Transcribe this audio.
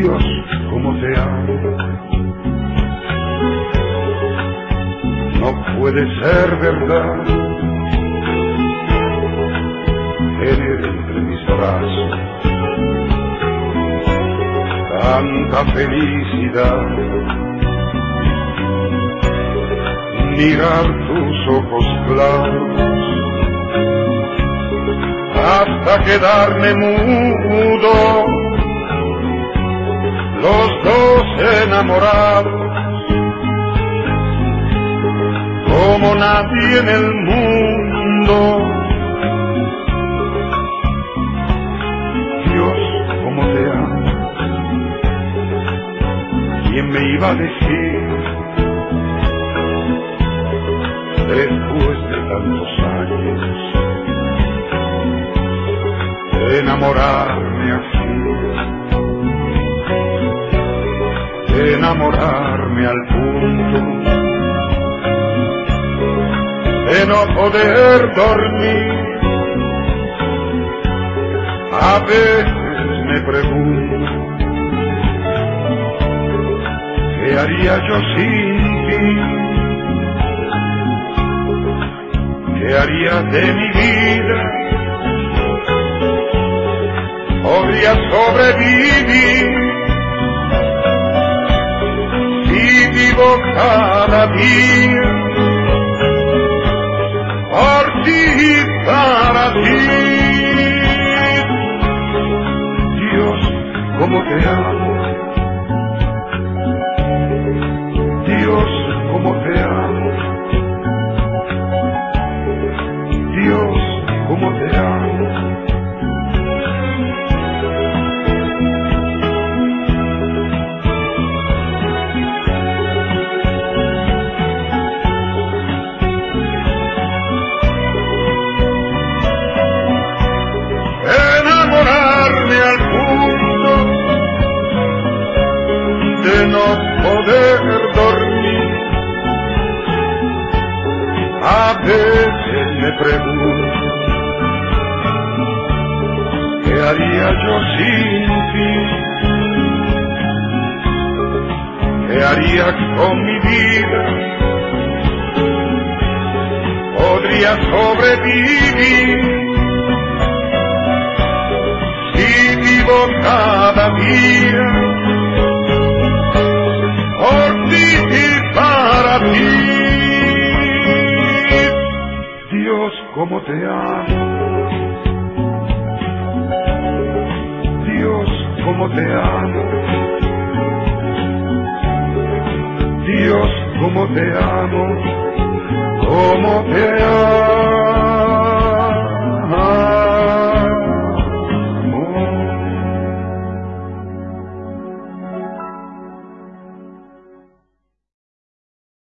Dios, cómo te amo. No puede ser verdad tener entre mis brazos tanta felicidad, mirar tus ojos claros hasta quedarme mudo, los dos enamorados como nadie en el mundo. Dios, cómo te amo. ¿Quién me iba a decir después de tantos años enamorarme así, enamorarme al punto de no poder dormir? A veces me pregunto, ¿qué haría yo sin ti? ¿Qué haría de mi vida? ¿Podría sobrevivir si vivo cada día por ti y para ti? Dios, cómo te amo. Dios, cómo te amo. Dios, cómo te amo. De no poder dormir, a veces me pregunto, ¿qué haría yo sin ti? ¿Qué haría con mi vida? ¿Podría sobrevivir si vivo cada día por ti y para ti? Dios, cómo te amo. Dios, cómo te amo. Dios, cómo te amo. Cómo te amo.